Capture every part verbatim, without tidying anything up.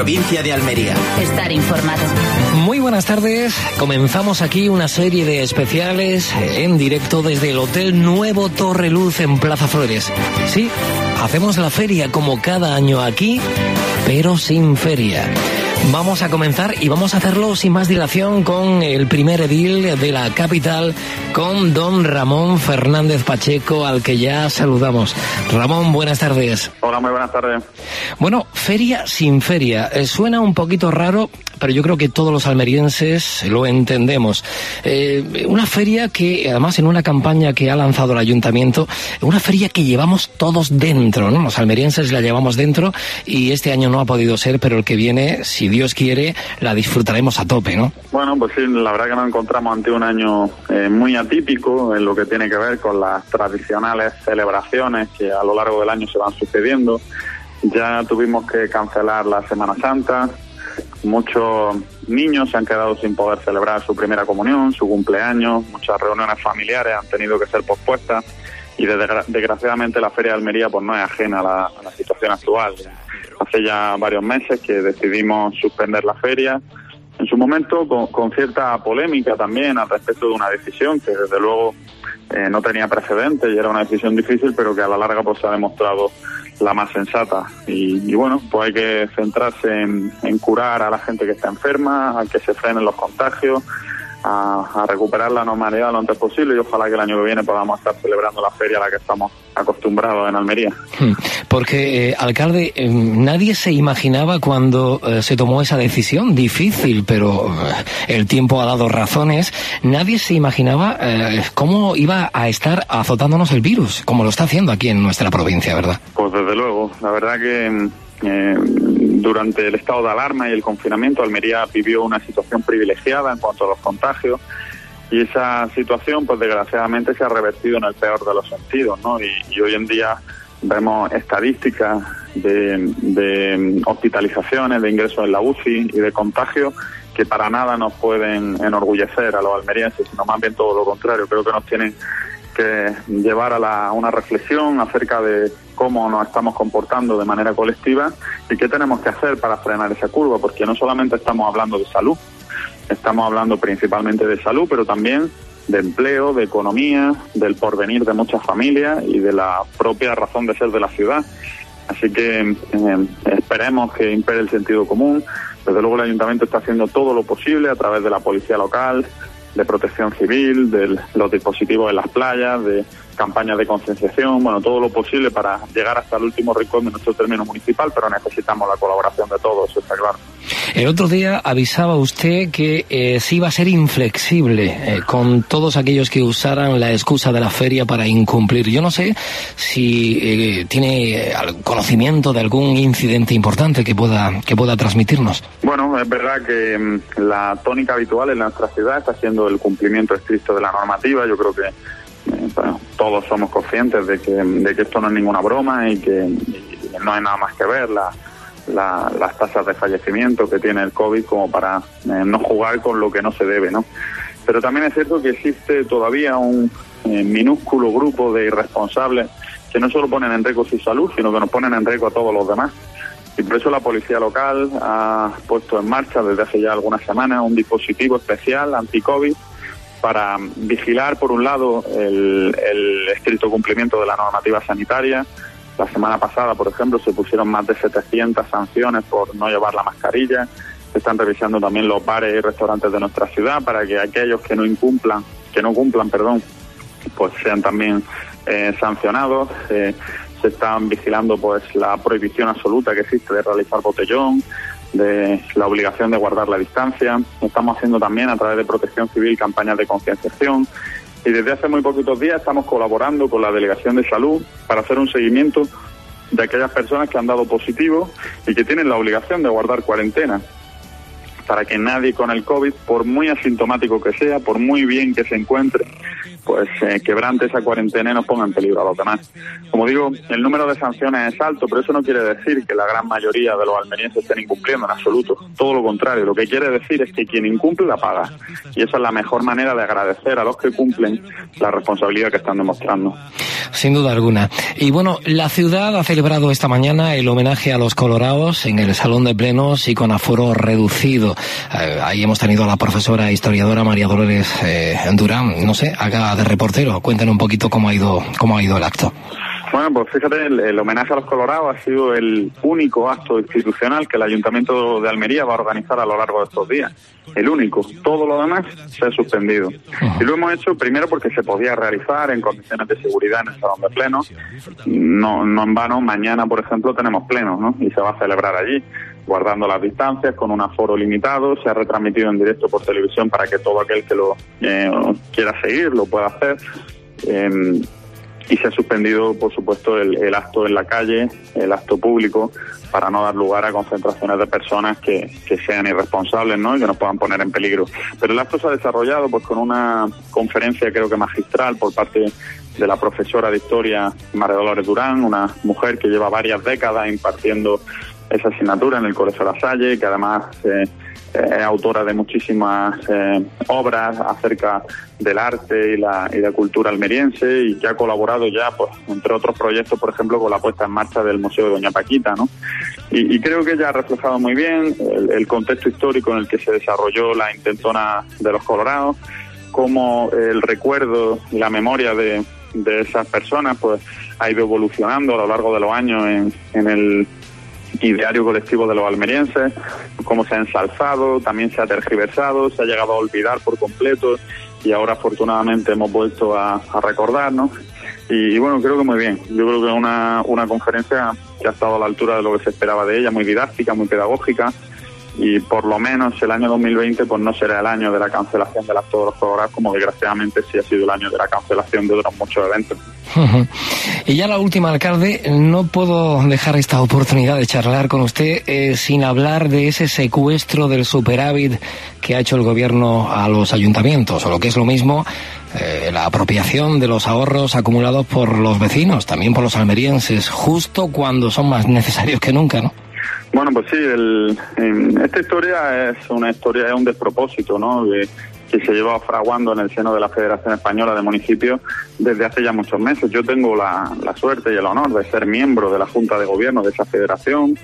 provincia de Almería. Estar informado. Muy buenas tardes. Comenzamos aquí una serie de especiales en directo desde el Hotel Nuevo Torre Luz en Plaza Flores. Sí, hacemos la feria como cada año aquí, pero sin feria. Vamos a comenzar y vamos a hacerlo sin más dilación con el primer edil de la capital, con don Ramón Fernández Pacheco, al que ya saludamos. Ramón, buenas tardes. Hola, muy buenas tardes. Bueno, feria sin feria. Eh, suena un poquito raro, pero yo creo que todos los almerienses lo entendemos. Eh, una feria que, además, en una campaña que ha lanzado el ayuntamiento, una feria que llevamos todos dentro, ¿no? Los almerienses la llevamos dentro y este año no ha podido ser, pero el que viene, si Dios quiere, la disfrutaremos a tope, ¿no? Bueno, pues sí, la verdad que nos encontramos ante un año eh, muy atípico en lo que tiene que ver con las tradicionales celebraciones que a lo largo del año se van sucediendo. Ya tuvimos que cancelar la Semana Santa. Muchos niños se han quedado sin poder celebrar su primera comunión, su cumpleaños. Muchas reuniones familiares han tenido que ser pospuestas y desgra- desgraciadamente la Feria de Almería pues no es ajena a la, a la situación actual. Hace ya varios meses que decidimos suspender la feria, en su momento con, con cierta polémica también al respecto de una decisión que desde luego eh, no tenía precedentes y era una decisión difícil, pero que a la larga pues se ha demostrado la más sensata. Y, y bueno, pues hay que centrarse en, en curar a la gente que está enferma, a que se frenen los contagios, a, a recuperar la normalidad lo antes posible y ojalá que el año que viene podamos estar celebrando la feria a la que estamos acostumbrados en Almería. Porque, eh, alcalde, eh, nadie se imaginaba cuando eh, se tomó esa decisión, difícil, pero eh, el tiempo ha dado razones, nadie se imaginaba eh, cómo iba a estar azotándonos el virus, como lo está haciendo aquí en nuestra provincia, ¿verdad? Pues desde luego, la verdad que eh, durante el estado de alarma y el confinamiento Almería vivió una situación privilegiada en cuanto a los contagios. Y esa situación, pues desgraciadamente, se ha revertido en el peor de los sentidos, ¿no? Y, y hoy en día vemos estadísticas de, de hospitalizaciones, de ingresos en la U C I y de contagios que para nada nos pueden enorgullecer a los almerienses, sino más bien todo lo contrario. Creo que nos tienen que llevar a, la, a una reflexión acerca de cómo nos estamos comportando de manera colectiva y qué tenemos que hacer para frenar esa curva, porque no solamente estamos hablando de salud, estamos hablando principalmente de salud, pero también de empleo, de economía, del porvenir de muchas familias y de la propia razón de ser de la ciudad. Así que eh, esperemos que impere el sentido común. Desde luego el ayuntamiento está haciendo todo lo posible a través de la policía local, de protección civil, de los dispositivos en las playas, de campañas de concienciación, bueno, todo lo posible para llegar hasta el último rincón de nuestro término municipal, pero necesitamos la colaboración de todos, eso está claro. El otro día avisaba usted que eh, se iba a ser inflexible eh, con todos aquellos que usaran la excusa de la feria para incumplir. Yo no sé si eh, tiene conocimiento de algún incidente importante que pueda que pueda transmitirnos. Bueno, es verdad que mmm, la tónica habitual en nuestra ciudad está siendo el cumplimiento estricto de la normativa. Yo creo que eh, bueno, todos somos conscientes de que, de que esto no es ninguna broma y que y no hay nada más que ver la La, las tasas de fallecimiento que tiene el COVID como para eh, no jugar con lo que no se debe, ¿no? Pero también es cierto que existe todavía un eh, minúsculo grupo de irresponsables que no solo ponen en riesgo su salud, sino que nos ponen en riesgo a todos los demás. Y por eso la policía local ha puesto en marcha desde hace ya algunas semanas un dispositivo especial anti-COVID para vigilar, por un lado, el, el estricto cumplimiento de la normativa sanitaria. La semana pasada, por ejemplo, se pusieron más de setecientas sanciones por no llevar la mascarilla. Se están revisando también los bares y restaurantes de nuestra ciudad para que aquellos que no incumplan, que no cumplan, perdón, pues sean también eh, sancionados. Eh, se están vigilando pues la prohibición absoluta que existe de realizar botellón, de la obligación de guardar la distancia. Estamos haciendo también a través de Protección Civil campañas de concienciación. Y desde hace muy poquitos días estamos colaborando con la Delegación de Salud para hacer un seguimiento de aquellas personas que han dado positivo y que tienen la obligación de guardar cuarentena, para que nadie con el COVID, por muy asintomático que sea, por muy bien que se encuentre, pues eh, quebrante esa cuarentena y nos ponga en peligro a los demás. Como digo, el número de sanciones es alto, pero eso no quiere decir que la gran mayoría de los almerienses estén incumpliendo en absoluto. Todo lo contrario, lo que quiere decir es que quien incumple la paga. Y esa es la mejor manera de agradecer a los que cumplen la responsabilidad que están demostrando. Sin duda alguna. Y bueno, la ciudad ha celebrado esta mañana el homenaje a los colorados en el Salón de Plenos y con aforo reducido. Eh, ahí hemos tenido a la profesora historiadora María Dolores eh, Durán. No sé, haga de reportero. Cuéntenos un poquito cómo ha ido, cómo ha ido el acto. Bueno, pues fíjate, el, el homenaje a los colorados ha sido el único acto institucional que el Ayuntamiento de Almería va a organizar a lo largo de estos días. El único. Todo lo demás se ha suspendido. Uh-huh. Y lo hemos hecho primero porque se podía realizar en condiciones de seguridad en el Salón de Plenos. No, no en vano, mañana, por ejemplo, tenemos plenos, ¿no? Y se va a celebrar allí, guardando las distancias, con un aforo limitado. Se ha retransmitido en directo por televisión para que todo aquel que lo eh, quiera seguir lo pueda hacer. Eh, Y se ha suspendido, por supuesto, el, el acto en la calle, el acto público, para no dar lugar a concentraciones de personas que, que sean irresponsables, ¿no? Y que nos puedan poner en peligro. Pero el acto se ha desarrollado pues con una conferencia, creo que magistral, por parte de la profesora de Historia María Dolores Durán, una mujer que lleva varias décadas impartiendo esa asignatura en el Colegio La Salle, que además eh, es autora de muchísimas eh, obras acerca del arte y la, y la cultura almeriense, y que ha colaborado ya, pues, entre otros proyectos, por ejemplo, con la puesta en marcha del Museo de Doña Paquita, ¿no? Y, y creo que ella ha reflejado muy bien el, el contexto histórico en el que se desarrolló la intentona de los colorados, cómo el recuerdo y la memoria de, de esas personas pues ha ido evolucionando a lo largo de los años en, en el ideario colectivo de los almerienses, cómo se ha ensalzado, también se ha tergiversado, se ha llegado a olvidar por completo, y ahora afortunadamente hemos vuelto a, a recordarnos. Y, y bueno, creo que muy bien. Yo creo que es una, una conferencia que ha estado a la altura de lo que se esperaba de ella, muy didáctica, muy pedagógica, y por lo menos el año dos mil veinte pues no será el año de la cancelación del acto de los colorados, como desgraciadamente sí ha sido el año de la cancelación de otros muchos eventos. Uh-huh. Y ya la última, alcalde, no puedo dejar esta oportunidad de charlar con usted eh, sin hablar de ese secuestro del superávit que ha hecho el gobierno a los ayuntamientos, o lo que es lo mismo, eh, la apropiación de los ahorros acumulados por los vecinos, también por los almerienses, justo cuando son más necesarios que nunca, ¿no? Bueno, pues sí, el, en, esta historia es una historia, es un despropósito, ¿no?, de, que se lleva fraguando en el seno de la Federación Española de Municipios desde hace ya muchos meses. Yo tengo la, la suerte y el honor de ser miembro de la Junta de Gobierno de esa federación,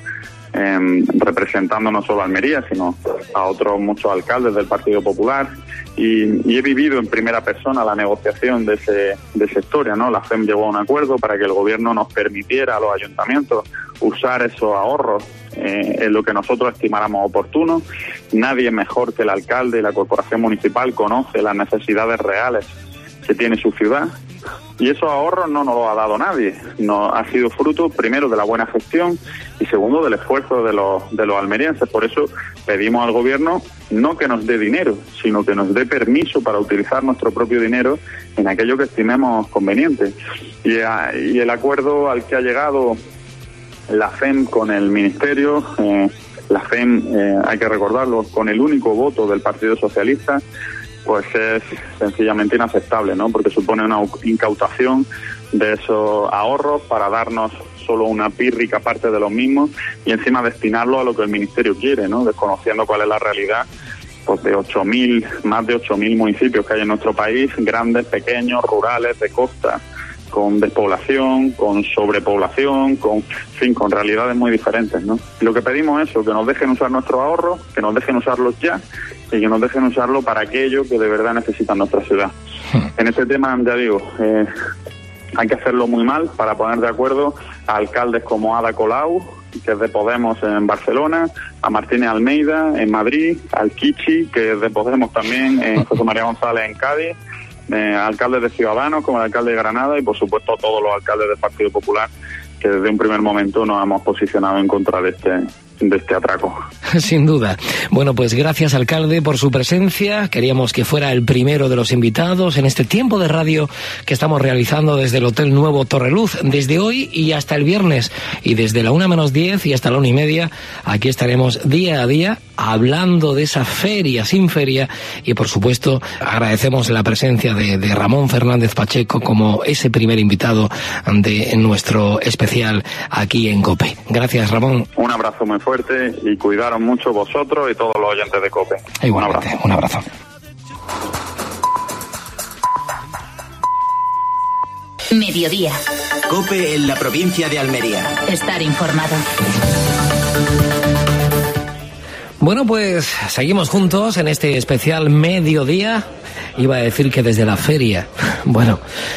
eh, representando no solo a Almería, sino a otros muchos alcaldes del Partido Popular, y, y he vivido en primera persona la negociación de, ese, de esa historia, ¿no? La F E M llegó a un acuerdo para que el Gobierno nos permitiera a los ayuntamientos usar esos ahorros eh, en lo que nosotros estimáramos oportuno. Nadie mejor que el alcalde y la corporación municipal conoce las necesidades reales que tiene su ciudad, y esos ahorros no nos los ha dado nadie. No ha sido fruto, primero, de la buena gestión, y segundo, del esfuerzo de los, de los almerienses. Por eso pedimos al Gobierno no que nos dé dinero, sino que nos dé permiso para utilizar nuestro propio dinero en aquello que estimemos conveniente. Y, a, y el acuerdo al que ha llegado la F E M con el Ministerio, eh, la F E M, eh, hay que recordarlo, con el único voto del Partido Socialista, pues es sencillamente inaceptable, ¿no? Porque supone una incautación de esos ahorros para darnos solo una pírrica parte de los mismos, y encima destinarlo a lo que el Ministerio quiere, ¿no? Desconociendo cuál es la realidad pues de ocho mil, más de ocho mil municipios que hay en nuestro país, grandes, pequeños, rurales, de costa, con despoblación, con sobrepoblación, con, en fin, con realidades muy diferentes, ¿no? Y lo que pedimos es eso, que nos dejen usar nuestros ahorros, que nos dejen usarlos ya, y que nos dejen usarlo para aquello que de verdad necesita nuestra ciudad. En este tema, ya digo, eh, hay que hacerlo muy mal para poner de acuerdo a alcaldes como Ada Colau, que es de Podemos en Barcelona, a Martínez Almeida en Madrid, al Kichi, que es de Podemos también, en José María González en Cádiz, eh, alcaldes de Ciudadanos como el alcalde de Granada, y por supuesto todos los alcaldes del Partido Popular, que desde un primer momento nos hemos posicionado en contra de este de este atraco. Sin duda. Bueno, pues gracias, alcalde, por su presencia. Queríamos que fuera el primero de los invitados en este tiempo de radio que estamos realizando desde el Hotel Nuevo Torreluz, desde hoy y hasta el viernes, y desde la una menos diez y hasta la una y media, aquí estaremos día a día hablando de esa feria sin feria, y por supuesto agradecemos la presencia de, de Ramón Fernández Pacheco como ese primer invitado de nuestro especial aquí en COPE. Gracias, Ramón. Un abrazo muy fuerte y cuidaros mucho vosotros y todos los oyentes de COPE. Igualmente, un abrazo. Un abrazo. Mediodía. COPE en la provincia de Almería. Estar informado. Bueno, pues seguimos juntos en este especial Mediodía. Iba a decir que desde la feria. Bueno,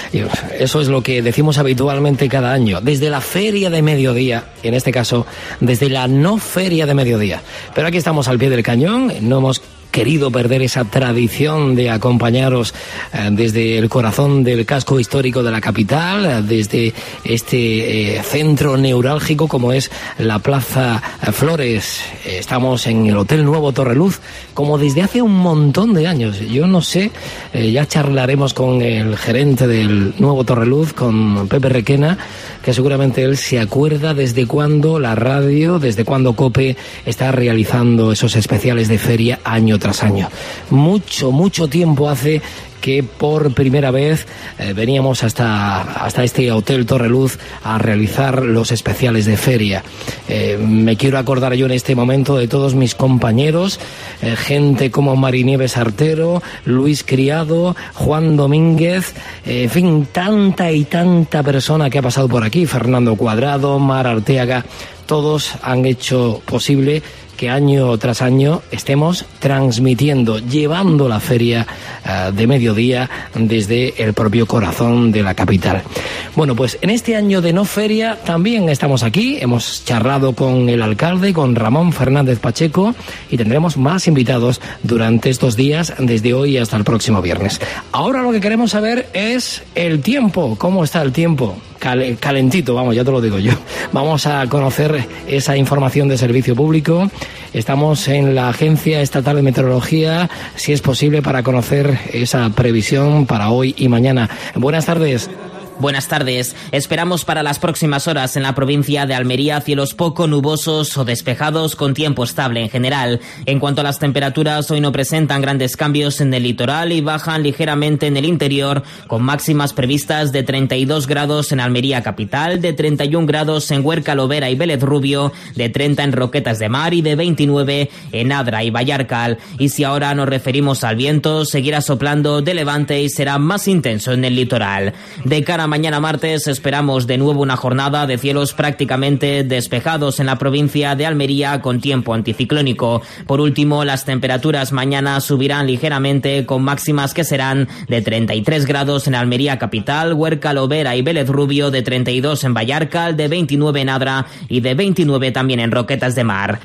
eso es lo que decimos habitualmente cada año. Desde la feria de mediodía, y en este caso, desde la no feria de mediodía. Pero aquí estamos al pie del cañón, no hemos querido perder esa tradición de acompañaros eh, desde el corazón del casco histórico de la capital, eh, desde este eh, centro neurálgico como es la Plaza Flores. Eh, estamos en el Hotel Nuevo Torreluz, como desde hace un montón de años. Yo no sé, eh, ya charlaremos con el gerente del Nuevo Torreluz, con Pepe Requena, que seguramente él se acuerda desde cuándo la radio, desde cuándo COPE está realizando esos especiales de feria año tras año. Mucho, mucho tiempo hace que por primera vez eh, veníamos hasta, hasta este Hotel Torreluz a realizar los especiales de feria. Eh, me quiero acordar yo en este momento de todos mis compañeros, eh, gente como Marinieves Artero, Luis Criado, Juan Domínguez, eh, en fin, tanta y tanta persona que ha pasado por aquí, Fernando Cuadrado, Mar Arteaga, todos han hecho posible que año tras año estemos transmitiendo, llevando la feria uh, de mediodía desde el propio corazón de la capital. Bueno, pues en este año de no feria también estamos aquí, hemos charlado con el alcalde, con Ramón Fernández Pacheco, y tendremos más invitados durante estos días, desde hoy hasta el próximo viernes. Ahora lo que queremos saber es el tiempo, ¿cómo está el tiempo? Calentito, vamos, ya te lo digo yo. Vamos a conocer esa información de servicio público. Estamos en la Agencia Estatal de Meteorología, si es posible, para conocer esa previsión para hoy y mañana. Buenas tardes. Buenas tardes. Esperamos para las próximas horas en la provincia de Almería cielos poco nubosos o despejados con tiempo estable en general. En cuanto a las temperaturas, hoy no presentan grandes cambios en el litoral y bajan ligeramente en el interior, con máximas previstas de treinta y dos grados en Almería capital, de treinta y un grados en Huerca, Lovera y Vélez Rubio, de treinta en Roquetas de Mar y de veintinueve en Adra y Vallarcal. Y si ahora nos referimos al viento, seguirá soplando de levante y será más intenso en el litoral. De cara mañana martes esperamos de nuevo una jornada de cielos prácticamente despejados en la provincia de Almería con tiempo anticiclónico. Por último, las temperaturas mañana subirán ligeramente con máximas que serán de treinta y tres grados en Almería capital, Huerca, Lovera y Vélez Rubio, de treinta y dos en Vallarcal, de veintinueve en Adra y de veintinueve también en Roquetas de Mar.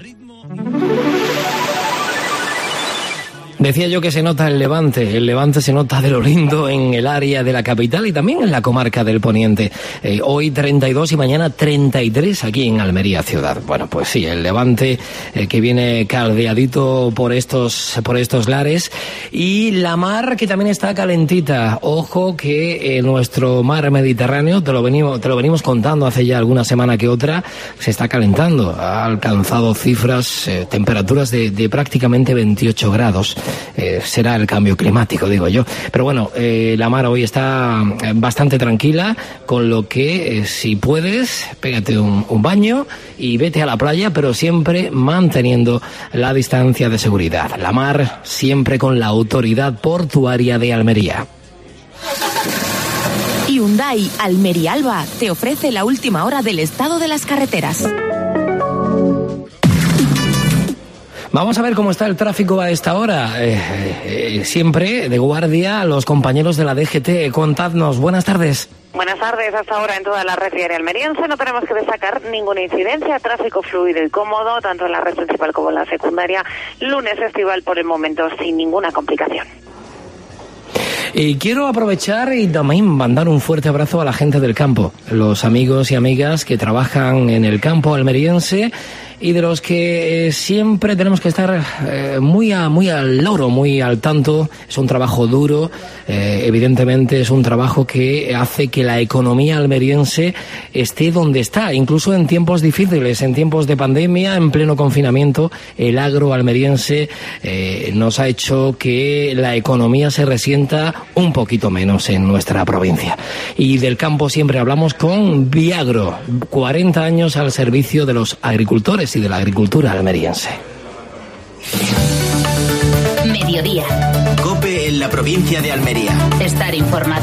Decía yo que se nota el levante, el levante se nota de lo lindo en el área de la capital y también en la comarca del Poniente. Eh, hoy treinta y dos y mañana treinta y tres aquí en Almería ciudad. Bueno, pues sí, el levante eh, que viene caldeadito por estos, por estos lares, y la mar que también está calentita. Ojo que eh, nuestro mar Mediterráneo, te lo venimos, te lo venimos contando hace ya alguna semana que otra, se está calentando. Ha alcanzado cifras, eh, temperaturas de, de prácticamente veintiocho grados. Eh, será el cambio climático, digo yo. Pero bueno, eh, la mar hoy está bastante tranquila, con lo que eh, si puedes, pégate un, un baño y vete a la playa, pero siempre manteniendo la distancia de seguridad. La mar siempre con la autoridad portuaria de Almería. Hyundai Almería Alba te ofrece la última hora del estado de las carreteras. Vamos a ver cómo está el tráfico a esta hora. Eh, eh, siempre de guardia los compañeros de la D G T. Contadnos, buenas tardes. Buenas tardes. Hasta ahora en toda la red viaria almeriense no tenemos que destacar ninguna incidencia. Tráfico fluido y cómodo, tanto en la red principal como en la secundaria. Lunes estival por el momento sin ninguna complicación. Y quiero aprovechar y también mandar un fuerte abrazo a la gente del campo, los amigos y amigas que trabajan en el campo almeriense, y de los que eh, siempre tenemos que estar eh, muy, a, muy al loro, muy al tanto. Es un trabajo duro, eh, evidentemente es un trabajo que hace que la economía almeriense esté donde está, incluso en tiempos difíciles, en tiempos de pandemia, en pleno confinamiento. El agro almeriense eh, nos ha hecho que la economía se resienta un poquito menos en nuestra provincia. Y del campo siempre hablamos con Viagro, cuarenta años al servicio de los agricultores y de la agricultura almeriense. Mediodía. COPE en la provincia de Almería. Estar informado.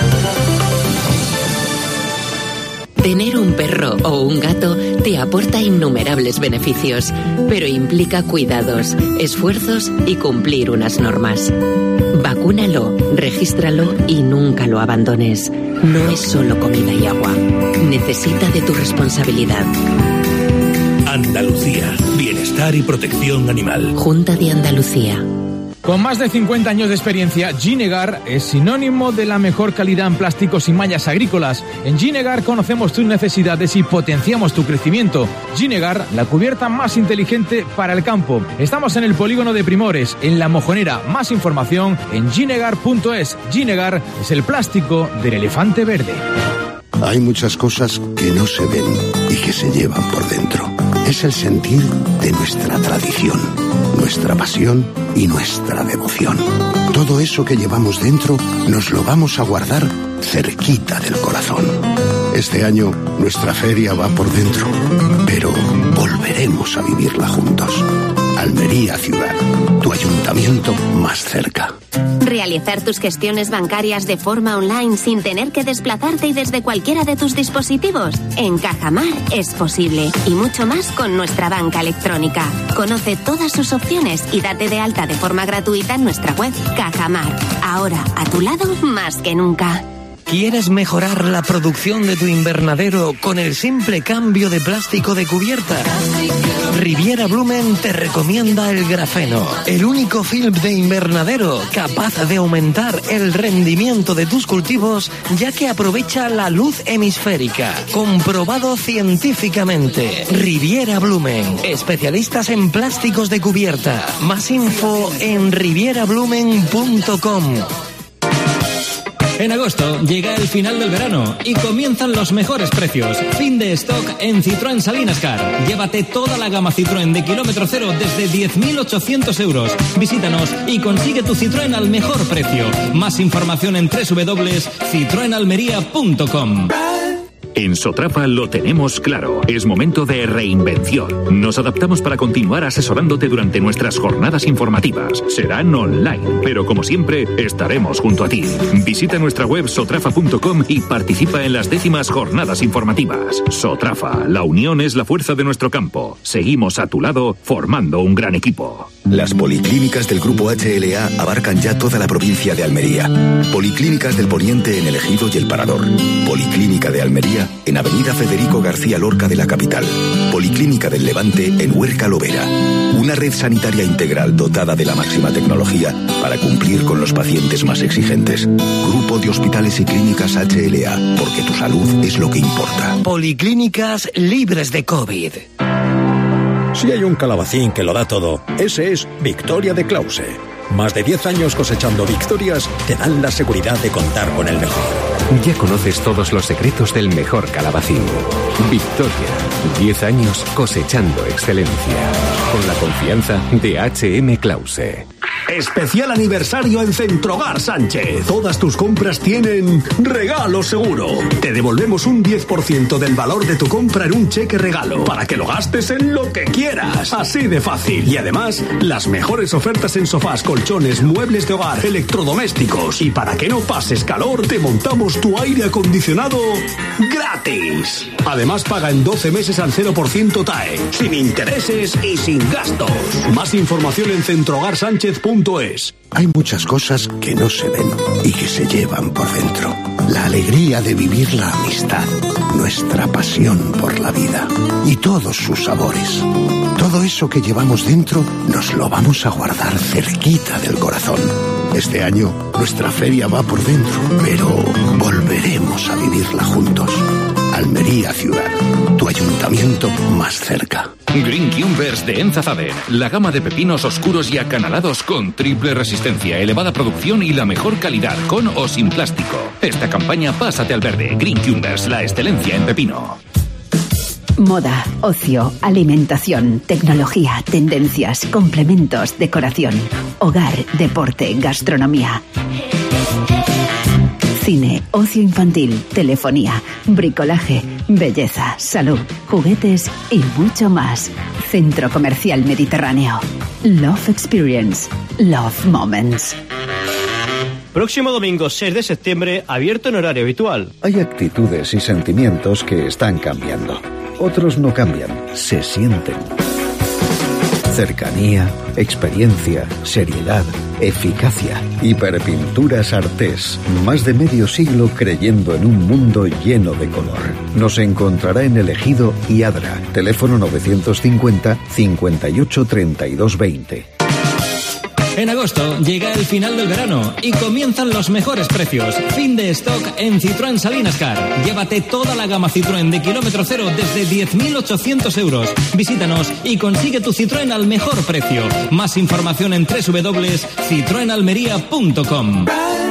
Tener un perro o un gato te aporta innumerables beneficios, pero implica cuidados, esfuerzos y cumplir unas normas. Vacúnalo, regístralo y nunca lo abandones. No es solo comida y agua. Necesita de tu responsabilidad. Andalucía. Bienestar y protección animal. Junta de Andalucía. Con más de cincuenta años de experiencia, Ginegar es sinónimo de la mejor calidad en plásticos y mallas agrícolas. En Ginegar conocemos tus necesidades y potenciamos tu crecimiento. Ginegar, la cubierta más inteligente para el campo. Estamos en el polígono de Primores, en La Mojonera. Más información en ginegar punto es. Ginegar es el plástico del elefante verde. Hay muchas cosas que no se ven y que se llevan por dentro. Es el sentir de nuestra tradición, nuestra pasión y nuestra devoción. Todo eso que llevamos dentro nos lo vamos a guardar cerquita del corazón. Este año nuestra feria va por dentro, pero volveremos a vivirla juntos. Almería Ciudad, tu ayuntamiento más cerca. Realizar tus gestiones bancarias de forma online sin tener que desplazarte y desde cualquiera de tus dispositivos. En Cajamar es posible y mucho más con nuestra banca electrónica. Conoce todas sus opciones y date de alta de forma gratuita en nuestra web Cajamar. Ahora a tu lado más que nunca. ¿Quieres mejorar la producción de tu invernadero con el simple cambio de plástico de cubierta? Riviera Blumen te recomienda el grafeno, el único film de invernadero capaz de aumentar el rendimiento de tus cultivos, ya que aprovecha la luz hemisférica. Comprobado científicamente. Riviera Blumen, especialistas en plásticos de cubierta. Más info en riviera blumen punto com. En agosto llega el final del verano y comienzan los mejores precios. Fin de stock en Citroën Salinas Car. Llévate toda la gama Citroën de kilómetro cero desde diez mil ochocientos euros. Visítanos y consigue tu Citroën al mejor precio. Más información en doble u doble u doble u punto citroen almería punto com. En Sotrafa lo tenemos claro. Es momento de reinvención. Nos adaptamos para continuar asesorándote durante nuestras jornadas informativas. Serán online, pero como siempre, estaremos junto a ti. Visita nuestra web sotrafa punto com y participa en las décimas jornadas informativas. Sotrafa, la unión es la fuerza de nuestro campo. Seguimos a tu lado, formando un gran equipo. Las policlínicas del Grupo H L A abarcan ya toda la provincia de Almería. Policlínicas del Poniente en El Ejido y El Parador. Policlínica de Almería en Avenida Federico García Lorca de la capital. Policlínica del Levante en Huerca Lovera. Una red sanitaria integral dotada de la máxima tecnología para cumplir con los pacientes más exigentes. Grupo de Hospitales y Clínicas H L A, porque tu salud es lo que importa. Policlínicas libres de COVID. Si hay un calabacín que lo da todo, ese es Victoria de Clause. Más de diez años cosechando victorias te dan la seguridad de contar con el mejor. Ya conoces todos los secretos del mejor calabacín. Victoria, diez años cosechando excelencia. Con la confianza de H M Clause. Especial aniversario en Centrogar Sánchez. Todas tus compras tienen regalo seguro. Te devolvemos un diez por ciento del valor de tu compra en un cheque regalo para que lo gastes en lo que quieras. Así de fácil. Y además, las mejores ofertas en sofás, colchones, muebles de hogar, electrodomésticos. Y para que no pases calor, te montamos tu aire acondicionado gratis. Además, paga en doce meses al cero por ciento T A E, sin intereses y sin gastos. Más información en centrogar sánchez punto es. Hay muchas cosas que no se ven y que se llevan por dentro. La alegría de vivir la amistad, nuestra pasión por la vida y todos sus sabores. Todo eso que llevamos dentro nos lo vamos a guardar cerquita del corazón. Este año nuestra feria va por dentro, pero volveremos a vivirla juntos. Almería Ciudad, tu ayuntamiento más cerca. Green Cumbers de Enzazaden, la gama de pepinos oscuros y acanalados con triple resistencia, elevada producción y la mejor calidad, con o sin plástico. Esta campaña pásate al verde. Green Cumbers, la excelencia en pepino. Moda, ocio, alimentación, tecnología, tendencias, complementos, decoración, hogar, deporte, gastronomía. Cine, ocio infantil, telefonía, bricolaje, belleza, salud, juguetes y mucho más. Centro Comercial Mediterráneo. Love Experience. Love Moments. Próximo domingo seis de septiembre, abierto en horario habitual. Hay actitudes y sentimientos que están cambiando. Otros no cambian, se sienten. Cercanía, experiencia, seriedad, eficacia. Hiperpinturas Artés. Más de medio siglo creyendo en un mundo lleno de color. Nos encontrará en El Ejido y Adra. Teléfono novecientos cincuenta, cincuenta y ocho, treinta y dos, veinte. En agosto llega el final del verano y comienzan los mejores precios. Fin de stock en Citroën Salinas Car. Llévate toda la gama Citroën de kilómetro cero desde diez mil ochocientos euros. Visítanos y consigue tu Citroën al mejor precio. Más información en doble u doble u doble u punto citroen almería punto com.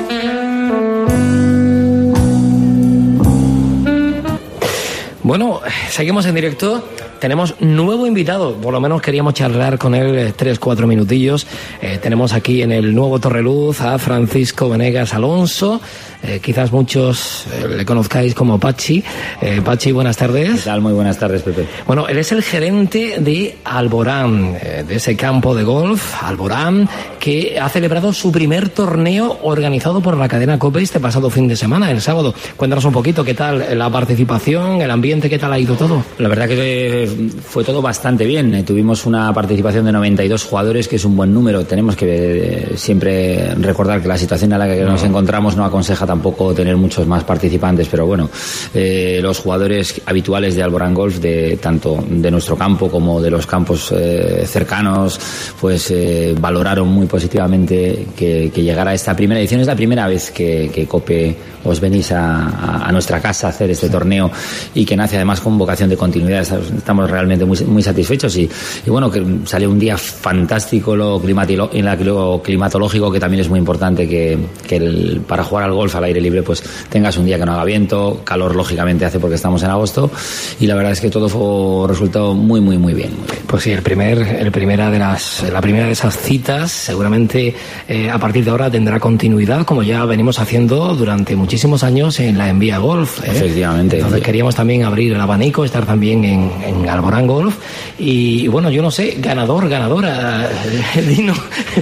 Bueno, seguimos en directo. Tenemos nuevo invitado, por lo menos queríamos charlar con él eh, tres, cuatro minutillos. Eh, tenemos aquí en el nuevo Torreluz a Francisco Venegas Alonso. Eh, quizás muchos eh, le conozcáis como Pachi. Eh, Pachi, buenas tardes. ¿Qué tal? Muy buenas tardes, Pepe. Bueno, él es el gerente de Alborán, eh, de ese campo de golf, Alborán, que ha celebrado su primer torneo organizado por la cadena COPE este pasado fin de semana, el sábado. Cuéntanos un poquito, ¿qué tal la participación, el ambiente, qué tal ha ido todo? La verdad que fue todo bastante bien. Eh, tuvimos una participación de noventa y dos jugadores, que es un buen número. Tenemos que eh, siempre recordar que la situación en la que nos encontramos no aconseja tampoco tener muchos más participantes, pero bueno, eh, los jugadores habituales de Alborán Golf, de tanto de nuestro campo como de los campos eh, cercanos, pues eh, valoraron muy positivamente que, que llegara esta primera edición. Es la primera vez que, que COPE os venís a, a, a nuestra casa a hacer este torneo, y que nace además con vocación de continuidad. Estamos realmente muy, muy satisfechos y, y bueno, que salió un día fantástico lo, climatilo, en la, lo climatológico, que también es muy importante que, que el, para jugar al golf al aire libre pues tengas un día que no haga viento. Calor lógicamente hace porque estamos en agosto, y la verdad es que todo fue resultado muy muy muy bien, muy bien. Pues sí, el primer, el primera de las, la primera de esas citas seguramente eh, a partir de ahora tendrá continuidad, como ya venimos haciendo durante muchísimos años en la Envía Golf, ¿eh? Efectivamente. Entonces queríamos también abrir el abanico, estar también en, en Alborán Golf, y bueno, yo no sé, ganador, ganadora, Dino.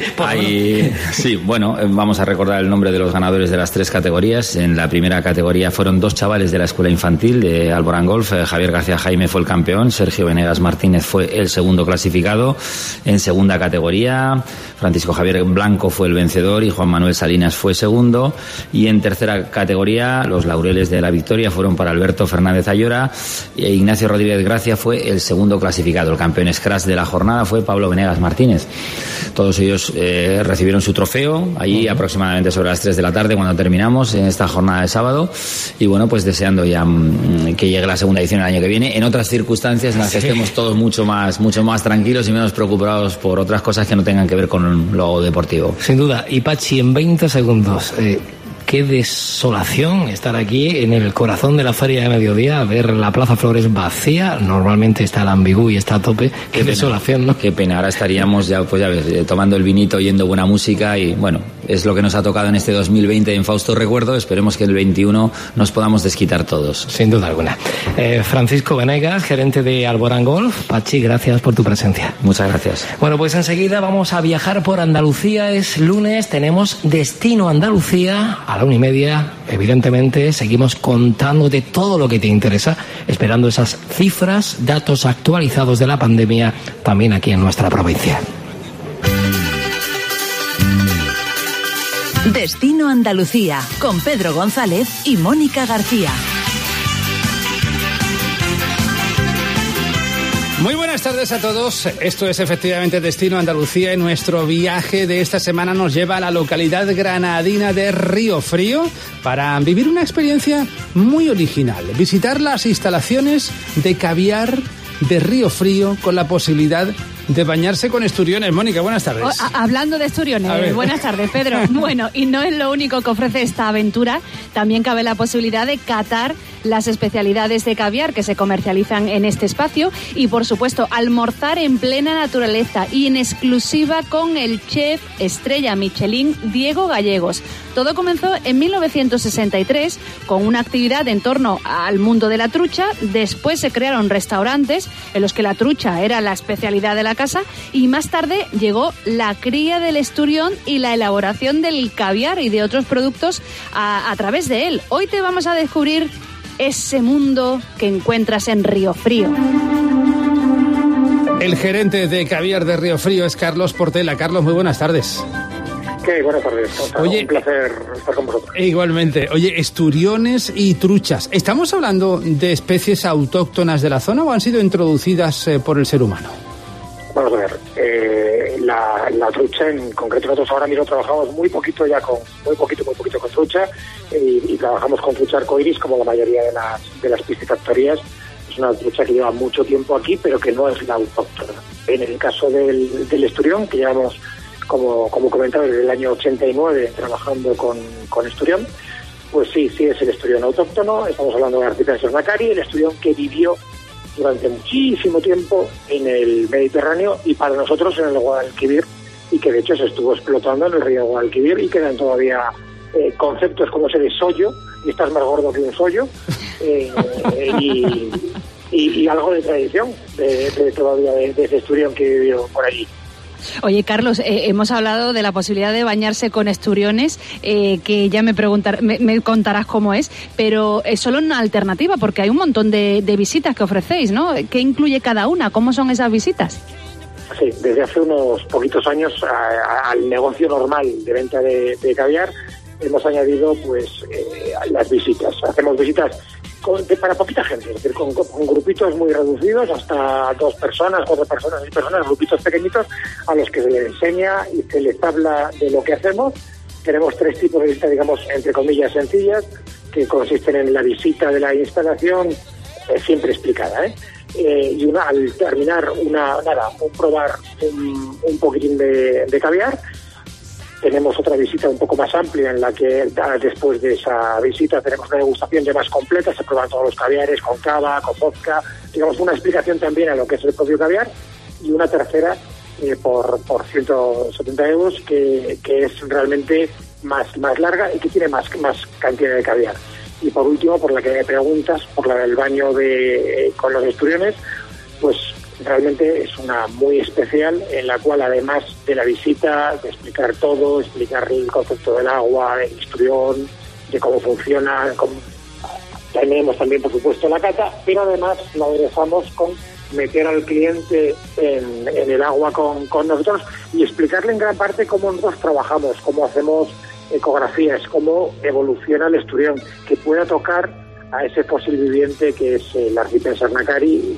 Ahí, sí, bueno, vamos a recordar el nombre de los ganadores de las tres categorías. En la primera categoría fueron dos chavales de la escuela infantil de Alborán Golf. Javier García Jaime fue el campeón, Sergio Venegas Martínez fue el segundo clasificado. En segunda categoría, Francisco Javier Blanco fue el vencedor y Juan Manuel Salinas fue segundo. Y en tercera categoría, los laureles de la victoria fueron para Alberto Fernández Ayora, e Ignacio Rodríguez Gracia fue el segundo clasificado. El campeón scratch de la jornada fue Pablo Venegas Martínez. Todos ellos eh, recibieron su trofeo allí uh-huh. aproximadamente sobre las tres de la tarde cuando terminamos en esta jornada de sábado, y bueno, pues deseando ya mm, que llegue la segunda edición el año que viene, en otras circunstancias en las que sí. estemos todos mucho más mucho más tranquilos y menos preocupados por otras cosas que no tengan que ver con lo deportivo. Sin duda. Y Pachi, en veinte segundos, eh, qué desolación estar aquí en el corazón de la Feria de Mediodía, ver la Plaza Flores vacía. Normalmente está el Ambigú y está a tope. Qué, qué desolación, ¿no? Qué pena. Ahora estaríamos ya, pues ya ves, tomando el vinito, oyendo buena música, y bueno, es lo que nos ha tocado en este dos mil veinte en Fausto Recuerdo. Esperemos que el veintiuno nos podamos desquitar todos. Sin duda alguna. Eh, Francisco Venegas, gerente de Alborán Golf. Pachi, gracias por tu presencia. Muchas gracias. Bueno, pues enseguida vamos a viajar por Andalucía. Es lunes, tenemos Destino Andalucía a la una y media. Evidentemente seguimos contándote todo lo que te interesa, esperando esas cifras, datos actualizados de la pandemia también aquí en nuestra provincia. Destino Andalucía con Pedro González y Mónica García. Muy buenas tardes a todos. Esto es efectivamente Destino Andalucía, y nuestro viaje de esta semana nos lleva a la localidad granadina de Río Frío para vivir una experiencia muy original. Visitar las instalaciones de Caviar de Río Frío con la posibilidad de bañarse con esturiones. Mónica, buenas tardes. O, a, hablando de esturiones, buenas tardes, Pedro. Bueno, y no es lo único que ofrece esta aventura, también cabe la posibilidad de catar las especialidades de caviar que se comercializan en este espacio y, por supuesto, almorzar en plena naturaleza y en exclusiva con el chef estrella Michelin Diego Gallegos. Todo comenzó en mil novecientos sesenta y tres con una actividad en torno al mundo de la trucha. Después se crearon restaurantes en los que la trucha era la especialidad de la casa y más tarde llegó la cría del esturión y la elaboración del caviar y de otros productos a, a través de él. Hoy te vamos a descubrir ese mundo que encuentras en Río Frío. El gerente de caviar de Río Frío es Carlos Portela. Carlos, muy buenas tardes. ¿Qué? Buenas tardes. Oye, un placer estar con vosotros. Igualmente. Oye, esturiones y truchas. ¿Estamos hablando de especies autóctonas de la zona o han sido introducidas eh, por el ser humano? Vamos a ver. Eh, la, la trucha, en concreto, nosotros ahora mismo trabajamos muy poquito ya con, muy poquito, muy poquito con trucha y, y trabajamos con trucha arcoiris como la mayoría de las, de las piscifactorías. Es una trucha que lleva mucho tiempo aquí, pero que no es la autóctona. En el caso del, del esturión, que llevamos, como, como comentaba, desde el año ochenta y nueve trabajando con, con esturión, pues sí, sí es el esturión autóctono. Estamos hablando de Arcipenses macari, el esturión que vivió durante muchísimo tiempo en el Mediterráneo y para nosotros en el Guadalquivir, y que de hecho se estuvo explotando en el río Guadalquivir y quedan todavía eh, conceptos como ese de sollo, y estás más gordo que un sollo, eh, y, y, y algo de tradición de, de todavía de, de ese esturión que vivió por allí. Oye, Carlos, eh, hemos hablado de la posibilidad de bañarse con esturiones, eh, que ya me, preguntar, me, me contarás cómo es, pero es solo una alternativa, porque hay un montón de, de visitas que ofrecéis, ¿no? ¿Qué incluye cada una? ¿Cómo son esas visitas? Sí, desde hace unos poquitos años a, a, al negocio normal de venta de, de caviar hemos añadido pues eh, las visitas. Hacemos visitas con, de, para poquita gente, es decir, con, con grupitos muy reducidos, hasta dos personas, cuatro personas, seis personas, grupitos pequeñitos a los que se les enseña y se les habla de lo que hacemos. Tenemos tres tipos de visitas, digamos, entre comillas, sencillas, que consisten en la visita de la instalación, eh, siempre explicada, ¿eh? Eh, y una, al terminar, una nada, un probar un, un poquitín de, de caviar. Tenemos otra visita un poco más amplia en la que después de esa visita tenemos una degustación ya más completa, se prueban todos los caviares con cava, con vodka, digamos una explicación también a lo que es el propio caviar, y una tercera eh, por, por ciento setenta euros que, que es realmente más, más larga y que tiene más, más cantidad de caviar. Y por último, por la que me preguntas, por la del baño de eh, con los esturiones, pues realmente es una muy especial, en la cual además de la visita, de explicar todo, explicar el concepto del agua, del esturión, de cómo funciona, cómo... tenemos también por supuesto la cata, pero además lo aderezamos con meter al cliente en, en el agua con, con nosotros y explicarle en gran parte cómo nosotros trabajamos, cómo hacemos ecografías, cómo evoluciona el esturión, que pueda tocar a ese fósil viviente que es el Arcipenses macari,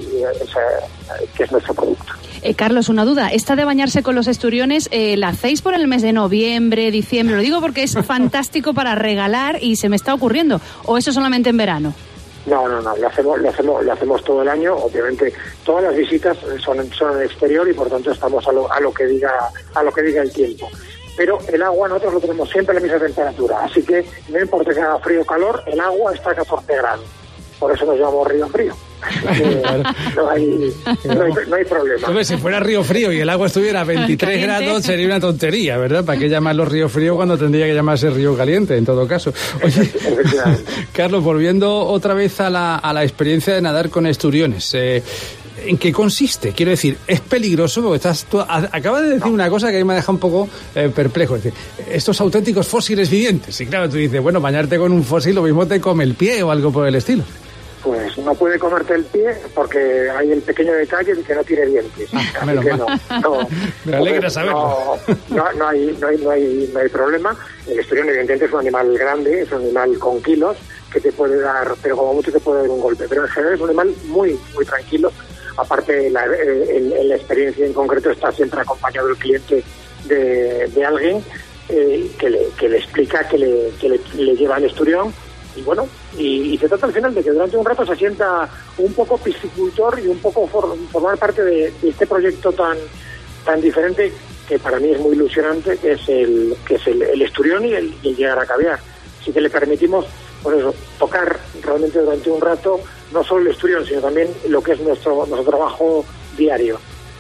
que es nuestro producto. Eh, Carlos, una duda. Esta de bañarse con los esturiones, eh, ¿la hacéis por el mes de noviembre, diciembre? Lo digo porque es fantástico para regalar y se me está ocurriendo. ¿O eso solamente en verano? No, no, no. Lo hacemos, lo hacemos, lo hacemos todo el año. Obviamente, todas las visitas son, son en exterior y por tanto estamos a lo, a lo que diga, a lo que diga el tiempo. Pero el agua nosotros lo tenemos siempre a la misma temperatura, así que no importa que haga frío o calor, el agua está a catorce grados. Por eso nos llamamos Río Frío. Eh, no, hay, no, hay, no hay problema. Hombre, si fuera Río Frío y el agua estuviera a veintitrés grados sería una tontería, ¿verdad? ¿Para qué llamarlo Río Frío cuando tendría que llamarse Río Caliente, en todo caso? Oye, Carlos, volviendo otra vez a la, a la experiencia de nadar con esturiones, eh, ¿en qué consiste? Quiero decir, es peligroso porque estás tú, a, acabas de decir una cosa que a mí me deja un poco eh, perplejo. Es decir, estos auténticos fósiles vivientes. Y claro, tú dices, bueno, bañarte con un fósil lo mismo te come el pie o algo por el estilo. Pues no puede comerte el pie porque hay el pequeño detalle de que no tiene dientes. Ah, menos que mal. no, no, me alegra saberlo. No, no, no, hay, no, hay, no, hay, no hay problema. El esturión evidentemente es un animal grande, es un animal con kilos que te puede dar, pero como mucho te puede dar un golpe. Pero en general es un animal muy, muy tranquilo. Aparte, la, en, en la experiencia en concreto está siempre acompañado el cliente de, de alguien eh, que, le, que le explica, que le, que le, le lleva al esturión y bueno, y, y se trata al final de que durante un rato se sienta un poco piscicultor y un poco for, formar parte de, de este proyecto tan tan diferente que para mí es muy ilusionante, que es el que es el, el esturión y el, y el llegar a caviar. Así que le permitimos, por eso, tocar realmente durante un rato no solo el esturión, sino también lo que es nuestro nuestro trabajo diario.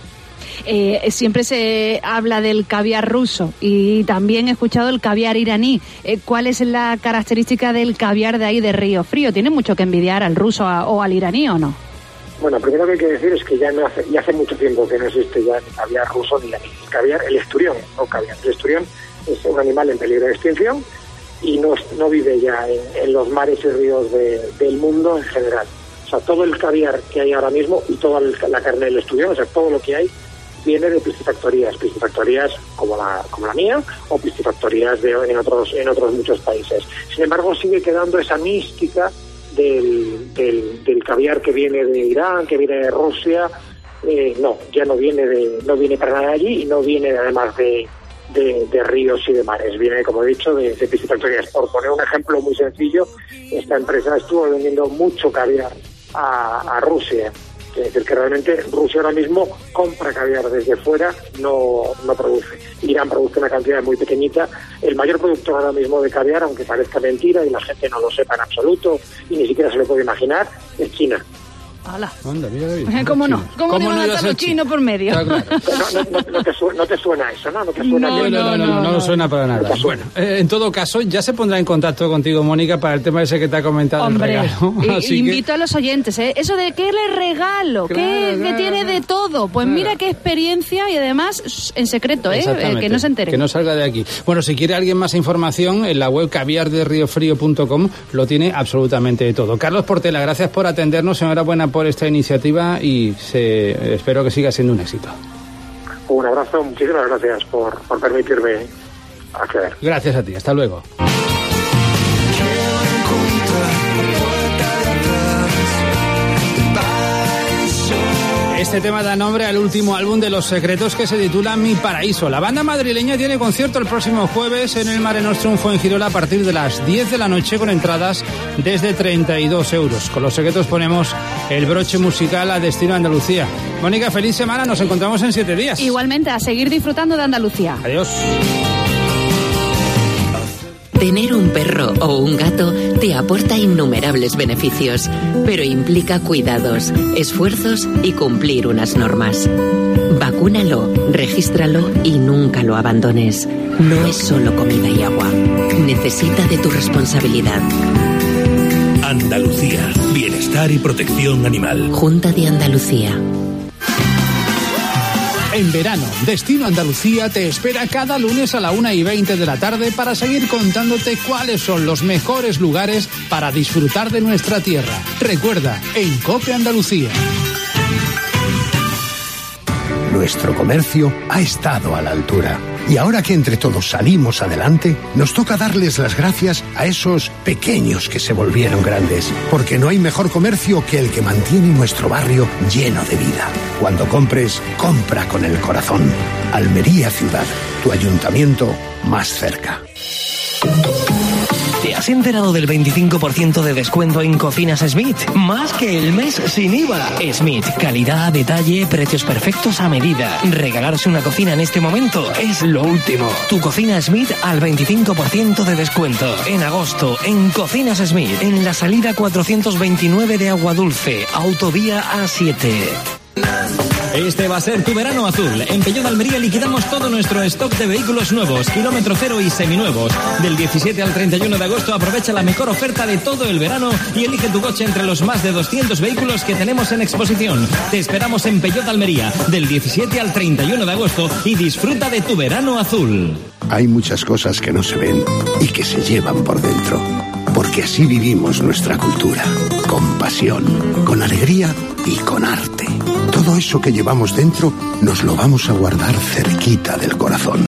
Eh, siempre se habla del caviar ruso y también he escuchado el caviar iraní. Eh, ¿Cuál es la característica del caviar de ahí de Río Frío? ¿Tiene mucho que envidiar al ruso a, o al iraní o no? Bueno, primero que hay que decir es que ya no hace, ya hace mucho tiempo que no existe ya ni caviar ruso ni iraní. El caviar, el esturión, no caviar. El esturión es un animal en peligro de extinción y no, no vive ya en, en los mares y ríos de, del mundo en general. O sea, todo el caviar que hay ahora mismo y toda la carne del esturión, o sea, todo lo que hay, viene de piscifactorías, piscifactorías como la como la mía o piscifactorías de, en otros en otros muchos países. Sin embargo, sigue quedando esa mística del, del, del caviar que viene de Irán, que viene de Rusia. Eh, no, ya no viene de no viene para nada de allí y no viene además de, de, de ríos y de mares. Viene, como he dicho, de, de piscifactorías. Por poner un ejemplo muy sencillo, esta empresa estuvo vendiendo mucho caviar a, a Rusia. Es decir, que realmente Rusia ahora mismo compra caviar desde fuera, no, no produce. Irán produce una cantidad muy pequeñita. El mayor productor ahora mismo de caviar, aunque parezca mentira y la gente no lo sepa en absoluto y ni siquiera se lo puede imaginar, es China. ¡Hala! Anda, mira, mira. ¿Cómo no? ¿Cómo, ¿Cómo no van a estar los chinos por medio? Claro, claro. No, no, no, te suena, no te suena eso, ¿no? No te suena no, no, no, no, no, no, no suena para nada. No bueno, eh, en todo caso, ya se pondrá en contacto contigo, Mónica, para el tema ese que te ha comentado. Hombre, el regalo. Así invito que... a los oyentes, ¿eh? Eso de ¿qué le regalo? Claro, ¿Qué, claro, que tiene de todo? Pues claro. Mira qué experiencia y además en secreto, ¿eh? eh que no se entere. Que no salga de aquí. Bueno, si quiere alguien más información, en la web caviar de río frío punto com lo tiene absolutamente de todo. Carlos Portela, gracias por atendernos, enhorabuena por esta iniciativa y se, espero que siga siendo un éxito. Un abrazo, muchísimas gracias por, por permitirme acceder. Gracias a ti, hasta luego. Este tema da nombre al último álbum de Los Secretos, que se titula Mi Paraíso. La banda madrileña tiene concierto el próximo jueves en el Mare Nostrum Fuengirola a partir de las diez de la noche con entradas desde treinta y dos euros. Con Los Secretos ponemos el broche musical a destino Andalucía. Mónica, feliz semana, nos encontramos en siete días. Igualmente, a seguir disfrutando de Andalucía. Adiós. Tener un perro o un gato te aporta innumerables beneficios, pero implica cuidados, esfuerzos y cumplir unas normas. Vacúnalo, regístralo y nunca lo abandones. No es solo comida y agua. Necesita de tu responsabilidad. Andalucía. Bienestar y protección animal. Junta de Andalucía. En verano, Destino Andalucía te espera cada lunes a la una y veinte de la tarde para seguir contándote cuáles son los mejores lugares para disfrutar de nuestra tierra. Recuerda, en COPE Andalucía. Nuestro comercio ha estado a la altura. Y ahora que entre todos salimos adelante, nos toca darles las gracias a esos pequeños que se volvieron grandes. Porque no hay mejor comercio que el que mantiene nuestro barrio lleno de vida. Cuando compres, compra con el corazón. Almería Ciudad, tu ayuntamiento más cerca. ¿Te has enterado del veinticinco por ciento de descuento en Cocinas Smith? Más que el mes sin I V A. Smith, calidad, detalle, precios perfectos a medida. Regalarse una cocina en este momento es lo último. Tu Cocina Smith al veinticinco por ciento de descuento. En agosto, en Cocinas Smith, en la salida cuatrocientos veintinueve de Agua Dulce, autovía A siete. Este va a ser tu verano azul. En Peugeot Almería liquidamos todo nuestro stock de vehículos nuevos, kilómetro cero y seminuevos. Del diecisiete al treinta y uno de agosto aprovecha la mejor oferta de todo el verano y elige tu coche entre los más de doscientos vehículos que tenemos en exposición. Te esperamos en Peugeot Almería del diecisiete al treinta y uno de agosto y disfruta de tu verano azul. Hay muchas cosas que no se ven y que se llevan por dentro. Porque así vivimos nuestra cultura, con pasión, con alegría y con arte. Todo eso que llevamos dentro nos lo vamos a guardar cerquita del corazón.